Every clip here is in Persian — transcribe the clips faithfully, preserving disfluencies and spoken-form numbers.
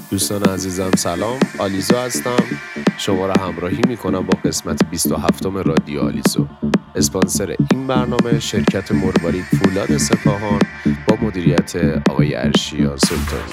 دوستان عزیزم سلام، آلیزو هستم. شما را همراهی میکنم با قسمت بیست و هفتم رادیو آلیزو. اسپانسر این برنامه شرکت مروارید فولاد سپاهان با مدیریت آقای ارشیا سلطانی.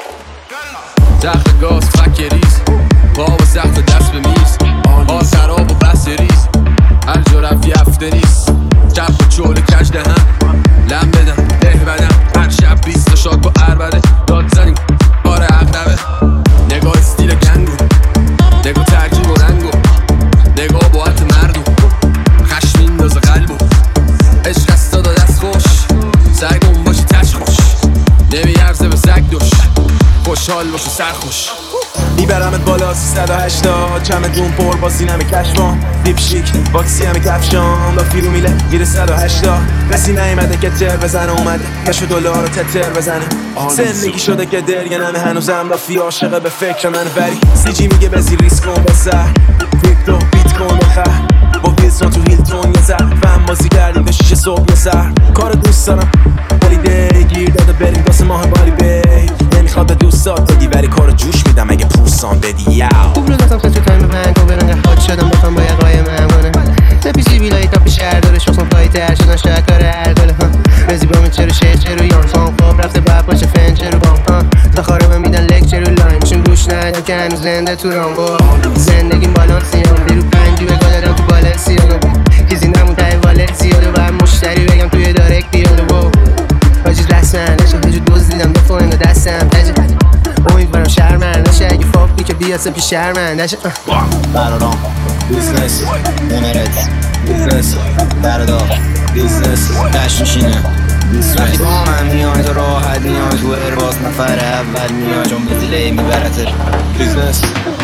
زخم گاز فک ریز باب سخت دست به میز با سراب و بس ریز هر جا رفت یفته نیست جب و چول کج دهم لم بدم ده بدم هر شب بیست شاد با عربده داد زنیم بار عقربه نگاه استیل گنگو نگاه ترکیب و رنگو نگاه با حت مردو خشم میندازه قلبو عشق است دادا دست خوش سعی کن باشی تش خوش نمیارزه به سگ دوش خوشحال باشو سرخوش میبرمت بالا سیصد و هشتاد چمدون پر با سینم کشفان دیپ شیک باکسی همه کفشان با فیرو میله میره صد و هشتاد کسی نیمده که تر بزنه اومده کشو دلار رو تتر بزنه زندگی شده که درگنمه هنوزم رافی عاشقه به فکر من ولی سی جی میگه بزی ریسک کن به سر کریپتو بیت کن بخر با ویلسون تو هیلتون یه زر فهم بازی کردیم به شیش صبح یه سر کار دوست دارم ولی دی گیر داده بریم واسه ماه بالی بی نمیخواد به دوستات بگی ولی کارو جوش میدم اگه پوستان بدی یاو خوب رو دستم خسته تایم پنگ و برنگه حاد شدم بخوام با یه قایم همونه تپیسی بیلایی تا پیش هر داره شخصم پایی تر شدن شکر هر گله رزی با من چرو شهر چرو یانسان خواب رفته باید باشه فن چرو بام دخاره من میدن لک چرو لاین چون گوش ندم که هنوز زنده تو رامبو زندگیم بالانسیان بیرو پنجی بگاه دادم تو بالنسیان چیزی نمون تای والنسیان و باید مشتری بگم توی دارک بیاده و حاجیز رسمن نشه هجو دوز دیدم دو فورنگا دستم تجه امیدوارم شرمن نشه اگه فاقی که بیاسم پیش شرمن نشه برادام بیزنس نمرت بیزنس برادام بیزنس دشت میشینه وقتی با من میای تو راحت میای تو ارباز نفر اول میای چون بزیله میبرت بیزنس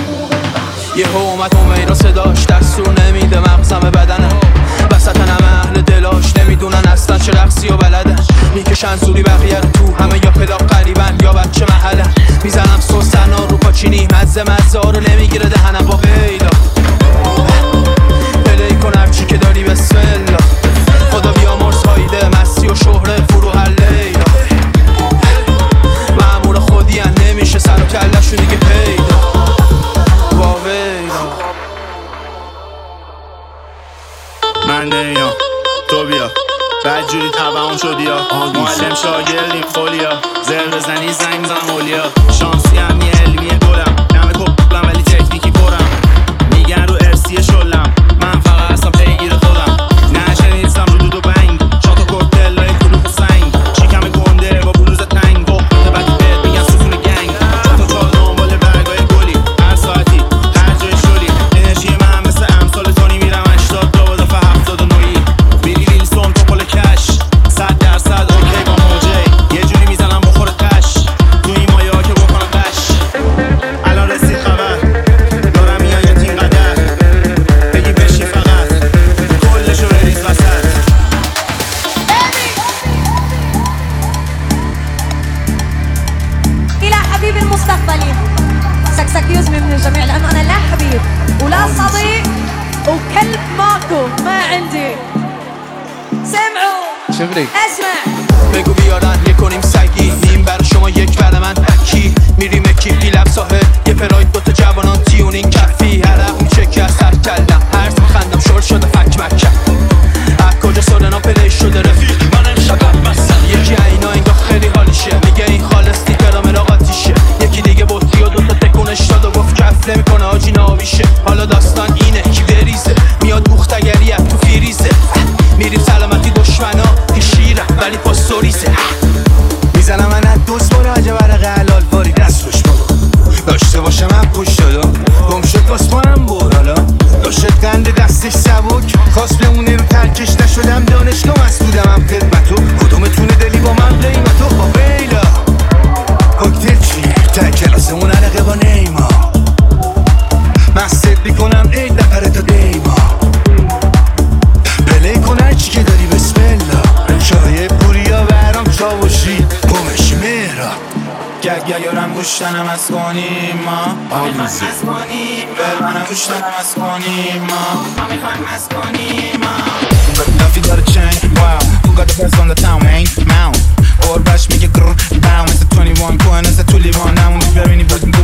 یه اومد اومه را صداش دستور نمیده مغزم بدنه وسط همه اهل دلاش نمیدونن اصلا چه رقصی و بلدن میکشن زوری بقیه رو تو همه یا پلاق قریبن یا بچه محله میزنم سوسنا رو پاچینی مزه مزه ها رو نمیگیره دهنم با قیلا پلی کن هرچی که داری بسم الله خدا بیامرز هایده مستی و شهره فرو هر لیلا مأمور خودی هم نمیشه سر و کلشو دیگه پیدا با ویلا من نمیام تو بیا بعد جوری تبعون شدی ها معلم شاگردیم خولیا زر بزنی زنگ میزنم اولیا شانسی هم یه علمیه گلم نمه کبلم ولی تکنیکی برم میگن رو ارسی شلم من فقط هستم پیگیر خودم نشنیدستم رو دود و بنگ شاتا کورتل لای کلوف سنگ شکم گنده با بلوز تنگ وقت بعدی بهت میگن ستون گنگ شاتا چال دنبال برگای گلی هر ساعتی هر جای شلی انرژی من مثل امثال تونی میرم هشتاد تا با دفعه هفتاد و نوی بیری ویلسون تو پل کش صد درصد اوکی با موجه یه جوری میزنم بخور قش تو این مایه ها که بکنم قش الان رسید خبر دارم میاید این قدر بگی بشی فقط کلشو بریز وسط إلى حبيبي المستقبلي سكسك يزمي من الجميع لأنه أنا لا حبيب ولا صديق وكلب ماكو ما عندي سمعوا اسمع بگو بیارن یه کنیم سگی نیم برای شما یک بر من اکی میریم اکی لب ساحل یه پراید دوتا جوانان تیونین کفی هرق میشه که از سر کلم هرز میخندم شورت شده فک مکم از کجا سرنا پلی شده رفیق من امشب مستم یکی اینا انگاه خیلی حالیشه میگه این خالص دیگه مراقاتیشه یکی دیگه بطری و دوتا تکونش داد و گفت کف نمیکنه آجی ناویشه حالا داستان اینه کی بریزه میاد بوختگری تو فیریزه میریم سلامتی دشمنا پیشیرم ولی پاستوریزه میزنم من از دوست باره عجب برق حلال باری دست روش بارو داشته باشه من پوش شدم گم شد باز پانم بر حالا داشت قند دستش سبک خواست بمونه رو ترکش نشدم دانشگاه مسئولم هم خدمتو کدومتونه دلی با من قیمتو با بیلا کوکتل چیه تا کلاسمون عرقه با نیما مستت بیکنم ای دفره تا دیما پلی کن هرچی که داری بسم الله چای پوریا برام چاوشی گمش مهرا گگ یارم گوشتنم از کنیم ما ما میخوایم از کنیم بر منم گوشتنم از کنیم ما ما میخوایم از کنیم ما Duffy got a chain, wow Who got the best on the town, man? Mount Or rush میگه grrr, down It's a twenty-one coin, it's a two live on now We're very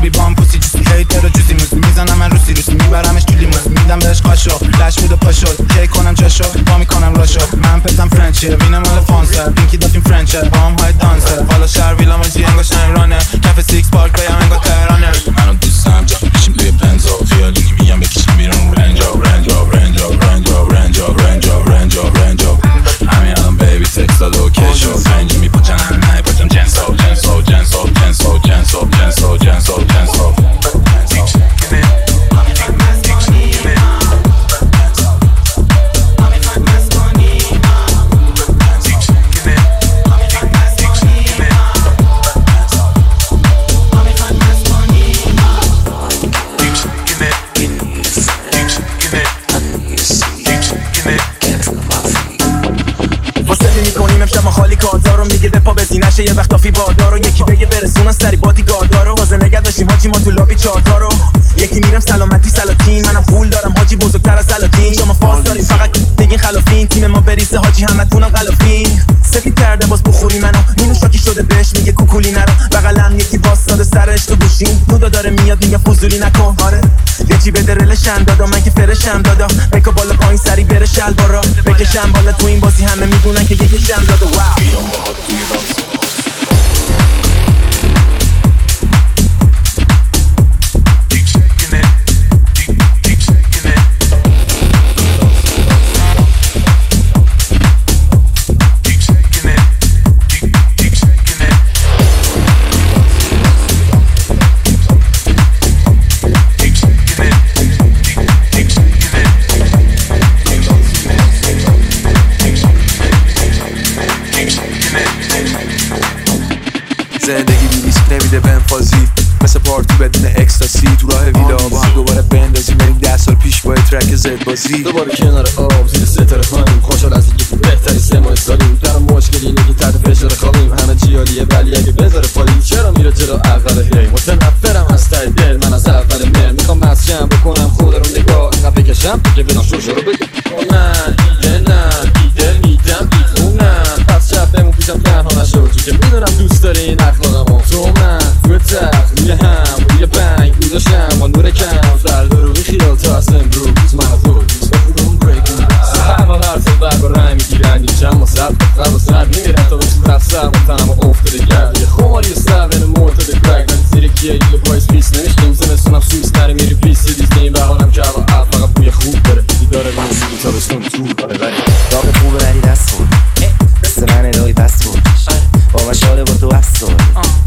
صافی باردارو یکی بگه برسونن سری بادی گاردارو واسه نگه داشتیم حاجی ما تو لابی چارتا رو یکی میرم سلامتی سلاطین منم پول دارم حاجی بزرگتر از سلاطین شما فاز دارین فقط بگین خلافین تیم ما بریزه حاجی همتونم غلافین سفید کرده باز بخوری منو مینو شاکی شده بهش میگه کوکولی نرو بغلم یکی واسطاده سرش تو گوشیم نودا داره میاد میگه فضولی نکن آره یه چی بده رلشم دادا من که فرشم دادا بکا بالا پایین سری بره شلوارا بکشم بالا تو این بازی همه میدونن که یکیشم دادا واو زندگی بی ریسک نمیده بهم فازی مثل پارتی بدون اکستاسی تو راه ویلا با هم دوباره بندازیم بریم ده سال پیش با ترک زد بازی دوباره کنار آب زیر ستاره خانیم خوشحال از اینکه بهتری سه ماه سالیم در مشکلی اینه که تحت فشار خوابیم همه چی عالیه ولی اگه بذاره پالیم چرا میره جلو اول هی متنفرم از ته دل من از اول مر میخوام مسجم بکنم خود رو نگاه اینقدر بکشم تو که بدم شوشو رو بگم من دیگه نه دیدل میدم بیتونم پس شب بمون پیشم تنها نشو تو که میدونم دوست داری این اخلاقمو تو من توی تخت روی هم روی بنگ گذاشتم با نور کم فردا رو بی خیال تا از امروز من از خود بخودم بریکون اول هر سال برگا رای میگیرن یه چند ما سب قرب و سر میمیرن تا بشون رفت سر و تنم افتاده گرد یه خمالی و سر بین معتده کرک ولی زیر کیه دیگه پایز پیس نمیشتیم زمستونم سویس نره میری پیس دیزده این بحالم که هوا عب فقط بوی خوب داره دیداره به موسیقی تا بستون طول داره ولی داغ خوبه ولی دست خود دست من الهی بس کن با من شاله با تو بس کن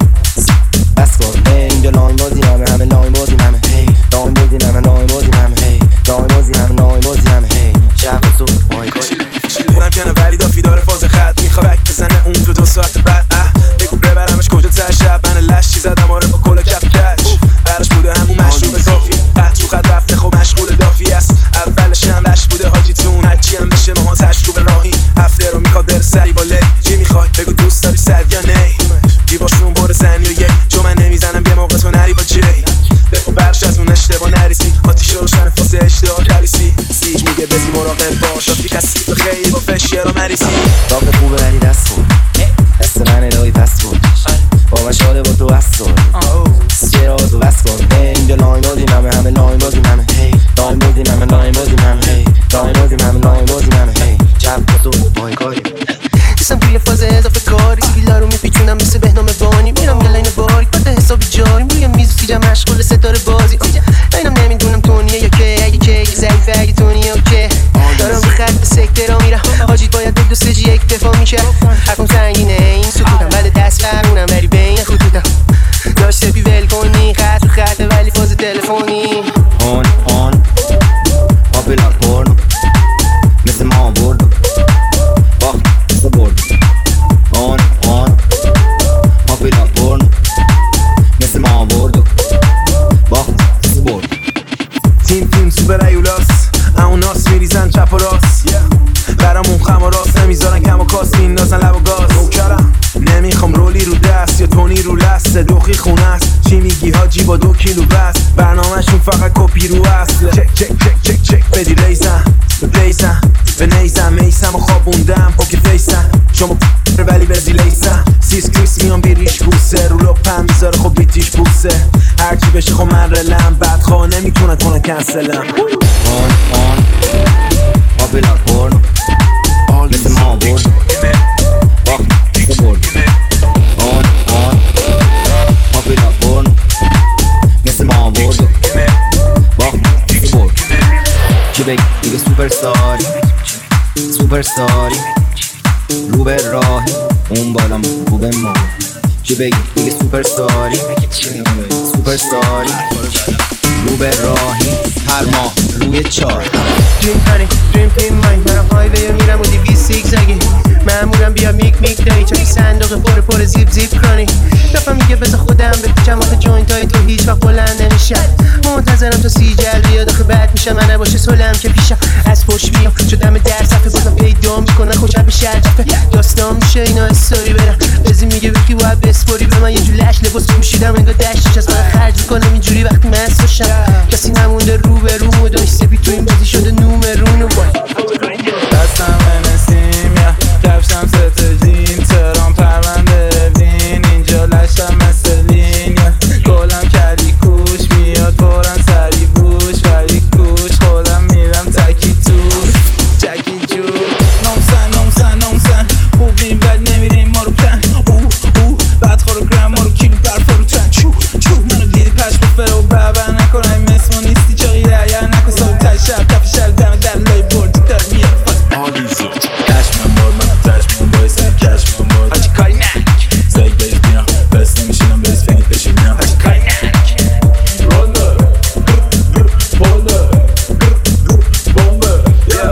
بس کن این دو لاین بازی همه همه لاین بازی همه لاین بازی همه لاین بازی همه لاین بازی همه لاین بازی همه شب تو مای کاری بودم کنه ولی دافی داره فاز خط میخوا بک بزنه اون تو دو ساعت بعد بگو ببرمش کجا ته شب من لشی زدم آره با کل کف کچ برش بوده همون مشروب کافی قد تو خط رفته خب مشغول دافی است اولش هم لش بوده حاجی تون هرچی هم بشه ماها تشروب راهی هفته رو میخواد بره سری با لی چی میخوای بگو دوست داری سر یا نه دیواشون بره زنی و یک چون من نمیزنم یه موقع تو نری با جی بخو برش از اون اشتباه نریسی آتیش روشن فاسه اشتباه کریسی سیج میگه بزی مراقب باش آتی کسی تو خیلی با فشیه رو مریسی داغ خوبه ولی دست کن دست من الهی پس کن با من شاله با تو بس کن چرا تو بس کن این دو لاین بازی همه همه لاین بازی همه لاین بازی همه لاین بازی همه لاین بازی همه لاین بازی همه جب تو مای کاری دیسم توی فاز اضافه کاری سیبیلا رو میپیچونم مثل بهنام بانی میرم یه لاین باریک با حسابی جاریم روی میز سیجم مشغول ستاره بازی اینم نمیدونم تونیه یا که اگه که ضعیفه اگه تونیه اوکی دارم رو خط به سکته را میرم حاجید باید به دو سجی یک دفاع میشه حرفم سنگینه این سکوتم ولی دست فرمونم ولی بین خطوطم داشته بی ول کنی خط رو خطه ولی فاز تلفنی آن آن پاپیلار پورنو مثل ما بردو باخت مثل بردو آن آن پاپیلار پورنو مثل ما بردو باخت مثل بردو تیم تیم سوپر ایولاس اون ناس میریزن چپ و راست برامون خم و راست نمیذارن کم و کاس میندازن لب و گاز نوکرم نمیخوام رولی رو دست یا تونی رو لست دوخی خونه است چی میگی حاجی با دو کیلو بس برنامهشون فقط کپی رو اصله چک چک چک چک چک بدی ریزم به بیزم به نیزم میسم و خوابوندم پوکی فیسم شما ولی بزی لیسم سیس کریس میان بیریش بوسه رو لپم میذاره خب بیتیش بوسه هرچی بشه خب من رلم بدخواه نمیتونن کنن کنسلم آن آن پاپیلار پورنو مثل ما بردو باخت مثل بردو آن آن پاپیلار پورنو مثل ما بردو باخت مثل بردو چی بگی دیگه سوپر ستاری سوپر ستاری رو به راه اون بالام رو به ما چی بگی دیگه سوپر استاری سوپر استاری رو به راهی هر ماه روی چار دریم هانی دریم تیم ماین منم های ویو میرم و دیوی سیک زگی معمولم بیا میک میک دایی چاکی صندوق پر پر زیب زیب کرانی دفعه میگه بذار خودم بپیچم آخه جوینت های تو هیچ وقت بلند نمیشم منتظرم تا سی جل بیاد آخه بعد میشم من نباشه سلم که پیشم از پشت بیام شدم در صفحه بازم پیدا میکنن خوشم به شرجفه داستان میشه اینا استوری برم بزی میگه بکی باید بسپاری به من یه جور لش لباس پوشیدم انگار دشتش از من خرج میکنم اینجوری وقتی مست باشم کسی نمونده رو به روم و داشت سپید تو این بازی شده نومرون و دستم نسیم یا کفشم ست جین ترام پرونده بین اینجا لشتم مثل لین یا گلم کلی کوش میاد فورن سری بوش ولی کوش خودم میرم تکی توش جکی جو نامسن نامسن نامسن خوبیم ولی نمیریم ما رو پلن اوه اوه بعد خورو گرم ما رو کیلو برفا رو چند چو چو منو دیدی پش بفره و بربر نکن این مثل ما نیستی جایی رعیر نکن سال تای شب کف شهر دم در لای بردی دار میاد آلیزو کشمم بار من تشمم باید سر کشمم بار آجی کاری نک زیگ بیش بیام بس نمیشینم بریز فنید بشینم آجی کاری نک رولر بولر بومبر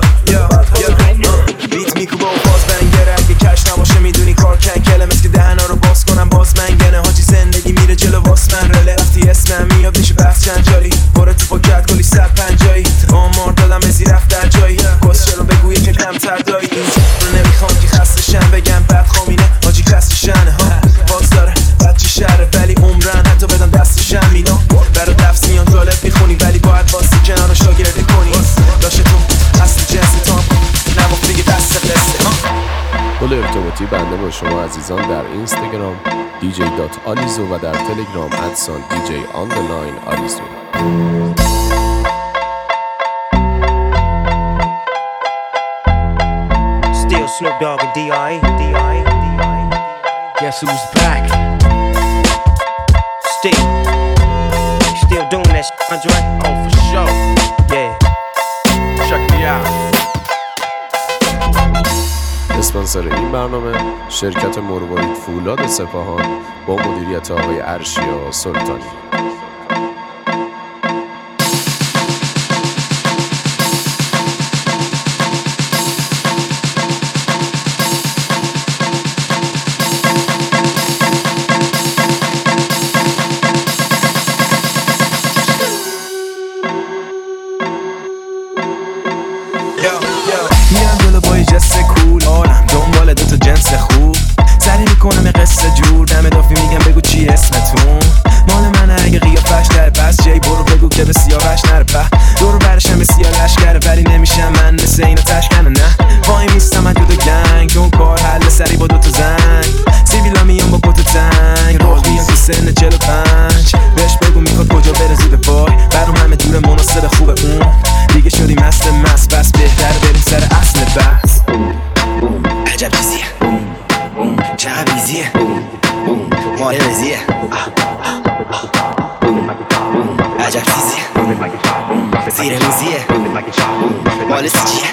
بیت میکوبه و باز برن گره اگه کش نباشه میدونی کار کن کلم اسک دهنا رو باز کنم باز منگنه حاجی زندگی میره جلو واس من رله وقتی اسمم میاد میشه بحث چند جاری باره تو پاکت کلی صد پنجایی آمار دادم ازی رفت در جایی کسچه رو بگویی که کمتر دایی این رو نمیخوام که خستشن بگم بد خامینه حاجی کسشنه ها باز داره بچه شهره ولی عمرن حتی بدن دستشن مینا برا دفت میان جالب میخونی ولی باید باسی کنار شاگرده کنی داشته تو اصل جنسی تام نباخت دیگه دست قصه ها پل ارتباطی بنده با شما عزیزان در اینستاگرام دی جی دات آلیزو و در تلگرام ادسان دی جی آندرلاین آلیزو. Still Snoop Dogg and D R E. D R E. D R E. Guess who's back? Still, still doing that shit, Andre? Oh, for sure. Yeah. Check me out. اسپانسر این برنامه شرکت مروارید فولاد سپاهان با مدیریت آقای ارشیا سلطانی. میرم جلو با یه جست کول آرم دنبال دوتا جنس خوب سری میکنم یه قصه جور دم دافی میگم بگو چی اسمتون مال من اگه قیافش داره پس جای برو بگو که به سیاوش نره په دورو برشم به سیاه لشکره ولی نمیشم من مثل اینا تشکنه نه وای میستم من دوتا گنگ اون کار حل سری با دوتا زنگ سیبیلا میام با کت تنگ راه میام که سن چلو پنج بهش بگو میخواد کجا بره زود وای برام همه دور مناسب خوبه اون دیگه شدی مست مست بس بهتر بریم سر اصل بحث عجب چیزیه چقدر بیزیه مال رزیه عجب چیزیه زیر میزیه مال سیچیه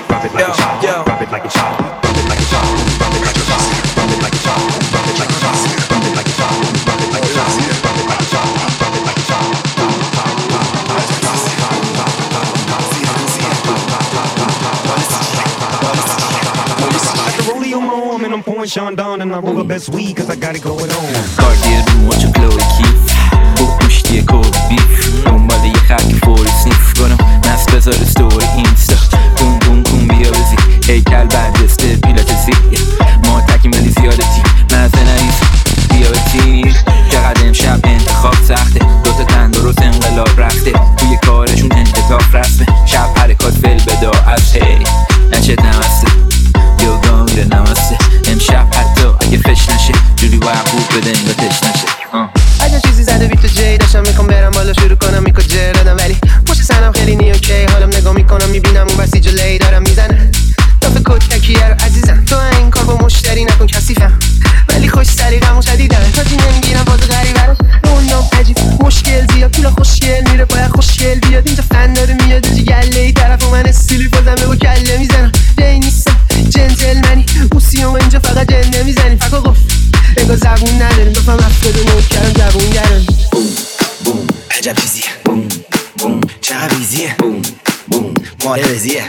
I'm pouring Sean down and I roll the best weed cause I got it going on. کاردیه رو مچ کلوی کیف خوب پوشتیه کوب بیف دنبال یه خرک فوری سنیف کنم مست بذار ستوری اینستا کون کون کون بیا بزی هیکل برجسته پیلاتسی ما تکیم ولی زیادتی مزه نریز بیا بزی چقدر امشب انتخاب سخته دوتا تندرست انقلاب رفته توی کارشون انتطاف رسمه شب حرکات فل بدا از هی نچت نمسته یوگا میره نمسته امشب حتی اگه فش نشه جوری باید خوب بده اینگاه تش نشه اگه چیزی زده بیت و جی داشتم میخوام برم بالا شروع کنم میکو جر دادم ولی پشت سنم خیلی نیوکی حالم نگاه میکنم میبینم اون بسی جلوی دارم میزنه دافه کتکیه رو عزیزم تو این کار با مشتری نکن کسیفم ولی خوش سریقم و شدیدم تا جی نمیگیرم باز غریبه رو روندام عجیب مشکل زیاد پولا خوشگل میره باید خوشگل بیاد اینجا فن داره میاد جی گله ای طرف و من استیلی بازم به با کله میزنم جای نیستم جنتلمنی اوسیوم اینجا فقط جنده میزنی فکر گفت انگاه زبون نداریم دفعه مفتاد و نوت کردم زبون گرم بوم عجب چیزیه بوم بوم چقدر بیزیه بوم بوم مال رزیه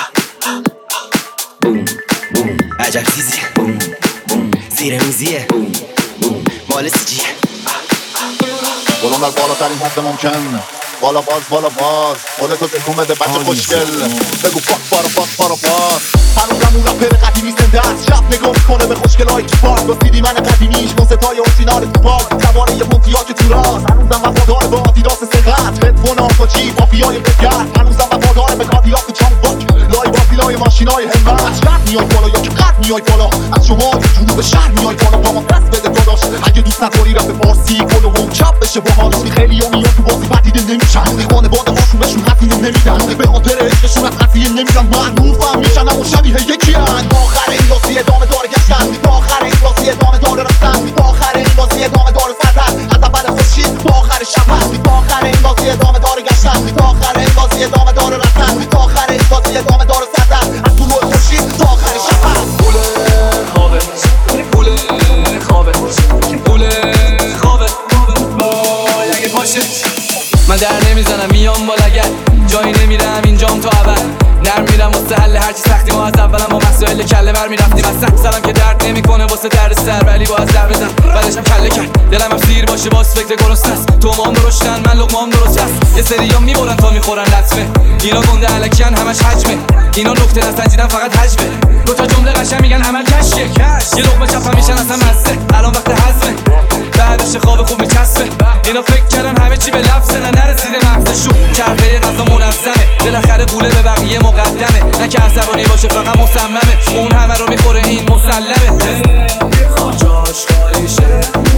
بوم بوم عجب چیزیه بوم بوم زیر میزیه بوم بوم مال سیجیه بلون در بالاترین حد ممکن بالا باز بالا باز خودتو تکون بده بچه خوشگل بگو پاک پارا پاک پارا پاک هنوزم اون رپر قدیمی زنده است. شب نگاه میکنه به خوشگلای تو پارک با سیدی من قدیمیش موسیقای اورجینال تو پارک سواره یه پونتیا که تو راست. هنوزم وفادار به آدیداس سقط هدفون آفاجی مافیای بگرد. هنوزم وفادار به کادیلاک چام باک لای بافیلای ماشینای همت. شب میای بالا یا که قد میای بالا از شما جنوب شهر میای بالا با ما دست بده داداش. اگه دوست نداری رپ فارسی کلو هم چپ بشه با ما داشتی خیلی ها میان تو بازی بعد دیده نمیشن خانواده هاشون بهشون هزینه نمیدن به خاطر عشقشون از قضیه نمیدن معروفم میشن اما شبیه یکی هن. با آخر این بازی ادامه داره گشتن با آخر این بازی ادامه داره رفتن با آخر این بازی ادامه داره سردن از اول خورشید با آخر شب با آخر این بازی ادامه داره گشتن با آخر این بازی ادامه داره رفتن با آخر این بازی ادامه داره سردن از طلوع خورشید تا آخر شب پول خوابه پول خوابه پول خوابه وای اگه باشه من در نمیزنم میام با لگد جایی نمیرم اینجام تا ابد نرم میرم واسه حل هرچی سختی ما از اولم با مسائل کله بر میرفتیم از سخت سرم که درد نمیکنه واسه درد سر ولی با از در بزن بعدشم کله کرد دلم هم سیر باشه باز فکر گرست است تو مام درشتن من لقمام درست است یه سری ها میبرن تا میخورن لطمه اینا گنده علکیان همش حجمه اینا نکته نسنجیدن فقط حجمه دو تا جمله قشنگ میگن عمل کشه یه لقمه چپم میشن اصلا مزه الان وقت حزمه بعدش خواب خوب میچسبه اینا فکر کردن همه چی به لفظه نه نرسیده مغزشون چرخه غذا منظمه بالاخره قوله به بقیه مقدمه نه که عصبانی باشه فقط مصممه اون همه رو میخوره این مسلمه خاجاش خالی شه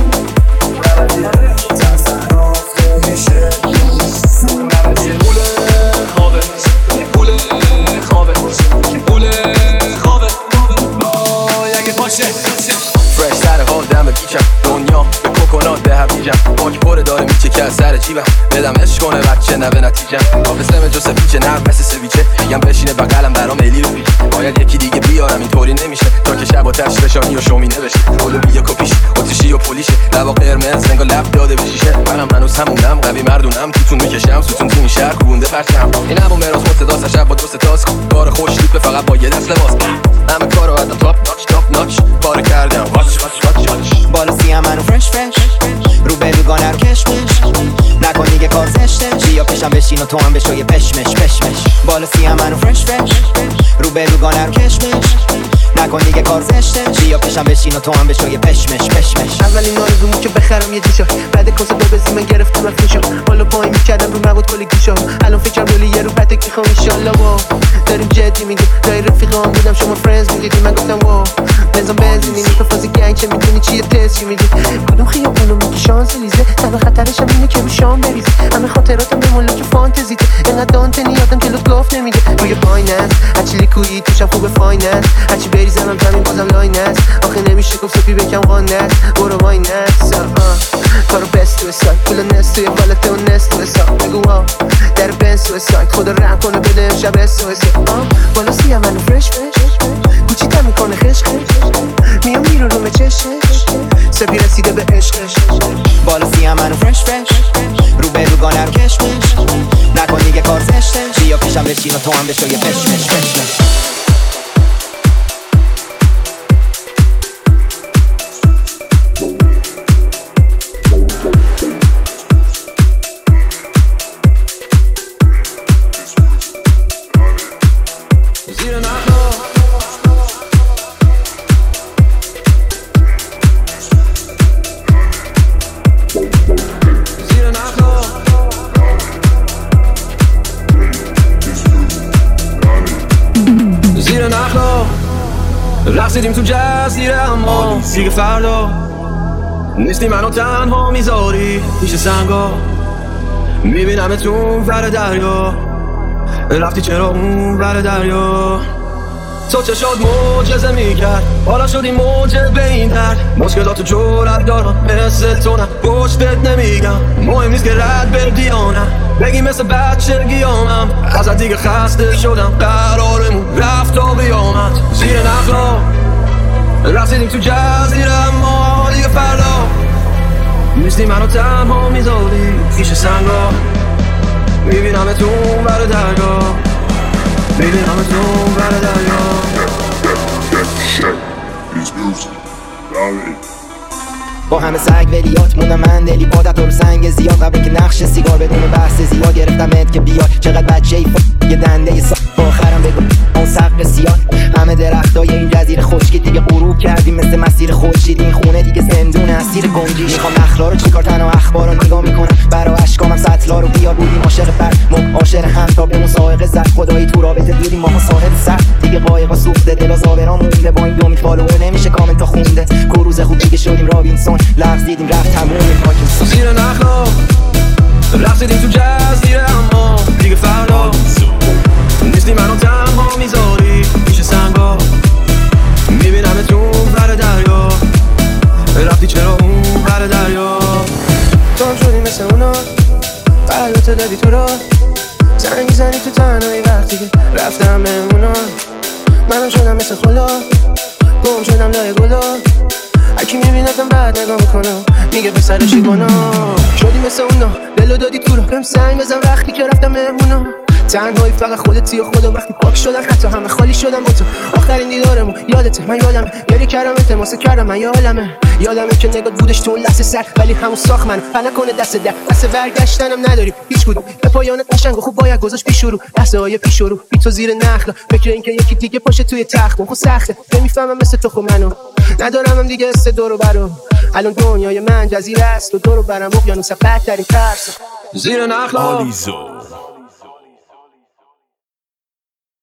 تصرف میشه پول خوابه پول خوابه پول خوابه وای اگه باشه فرش سر حال دم پیچم دنیا به کوکونات به هویجم پاک پره داره میچه که از سر جیبم بدم عشق کنه بچه نه به نتیجم آفسم جو سفیچه نرم مثل سویچه میگم بشینه بقلم برام الی رو پیچ باید یکی دیگه بیارم اینطوری نمیشه تا که شب آتش بشانی و شومینه بشه اولو بیا کپیش اتیشی و پولیشه لبا قرمز رنگا لب داده بشیشه منم هنوز همونم قوی مردونم توتون میکشم ستون تو این شهر کوبونده پرچم این همون مراس متداس شب با دو سه تاس کار خوش لیپ فقط با یه دست لباس همه کارو ادم تاپ ناچ تاپ ناچ کار کردم واچ واچ واچ واچ بالا سیام منو فرش فرش رو به روگانه رو کشمش نکن دیگه کار زشتش بیا پیشم بشین و تو هم بشو یه پشمش پشمش بالا سیام منو فرش فرش رو به روگانه رو کشمش نکن دیگه کار زشتش بیا پیشم بشین و تو هم بشو یه پشمش پشمش اولین آرزومو که بخرم یه جوشا بعد کاسه دو بزی من گرفتم افیشا بالا پایین میکردم رو مبود کلی گوشا الان فکرم رولی یه رو پتک میخوام ایشالله وا داریم جدی میگم دای رفیقام بودم شما فرنز میگیدی من گفتم وا بنزم بنزینی تو فاز گنگ چه میدونی چیه تستی میگی کدوم خیابونو میگی شانزلیزه تبه خطرش هم اینه که رو شام بریزه همه خاطراتم به ملاک فانتزیته اینقدر دانتنی یادم جلوت گفت نمیده روی پایین است هرچی لیکویی توشم خوبه فاین است هرچی بریزم هم زمین بازم لاین است آخه نمیشه گفت سپی بکم قان است برو واین است کارو بست تو سایت پول نست توی بالت و نست تو حساب بگو ها در بنس تو سایت خدا رحم کنه بده امشب اس تو حساب بالا سیام منو فرش فرش کوچی تا میکنه خش خش میام میرو رو مچش سپی رسیده به عشقش بالا سیام منو فرش فرش رو به روگانه رو کشمش نکن دیگه کار زشتش بیا پیشم بشین و تو هم بشو یه پشمش پشمش رقصیدیم تو جزیره اما دیگه فردا نیستی منو تنها میذاری پیش سنگا میبینم تو ور دریا رفتی چرا اون ور دریا تو چه شد معجزه میکرد حالا شدی موجه به این درد مشکلاتو جرأت دارم مثل تو نه پشتت نمیگم مهم نیست که رد بر دیانم بگی مثل بچه گیامم ازت دیگه خسته شدم قرارمون رفت و بیامد زیر نخلا رسیدیم تو جزیره اما دیگه فردا نیستی منو تنها میذاری پیش سنگا میبینم تو بر دریا میبینم تو بر دریا با همه سگ ولیات موندم من دلی پادت رو سنگ زیاد قبل که نقش سیگار بدون بحث زیاد گرفتمت که بیاد چقدر بچه ای ف... یه دنده ی سا آخرم بگو همون سقف سیاه. همه درختای این جزیره خشکی دیگه غروب کردیم مثل مسیر خورشید. این خونه دیگه زندون اسیر گنجی. میخوام نخلا رو چیکار تنها اخبار رو نگاه میکنم برا اشکامم سطلا رو بیار بودیم عاشق فرد مم عاشق هم تا به مسابقه زد. خدایی تو رابطه بودیم ما صاحب سر دیگه قایقا سوخته دل زابرا مونده با این دو میت فالوور نمیشه کامنت تا خونده. کروز خوب دیگه شدیم رابینسون لغزیدیم رفت تموم پاکینسون. زیر نخلا رفتیم تو جزیره اما دیگه فردا نیستی منو تنها میذاری میشه سنگا. میبینم تو بر دریا رفتی چرا اون بر دریا. تو هم شدی مثل اونا قلبتو دادی تو را زنگ زنی تو تنهایی وقتی که رفتم مهمونا. منم شدم مثل خلا گم شدم لای گلا. هرکی میبینتم بعد نگاه میکنم میگه پسرشی گناه. شدی مثل اونا دلو دادی تو را بهم سنگ بزن وقتی که رفتم مهمونا. تنهایی فقط خودتی و خودم وقتی پاک شدن حتی همه خالی شدم با تو. آخرین دیدارمون یادته من یادمه یاری کردم التماس کردم من یادمه یادمه که نگات بودش تو لحظه سر ولی همون ساخت منو فنا کنه دست در دست برگشتنم نداری هیچ کدوم به پایانت قشنگ و خوب باید گذاشت پیش رو لحظه های پیش رو بی تو زیر نخلا. فکر این که یکی دیگه پاشه توی تخت خب سخته نمیفهمم مثل تو خب منو ندارم هم دیگه است دور و برو. الان دنیای من جزیره است و دور و برم اقیانوس بدترین ترس. زیر نخلا آلیزو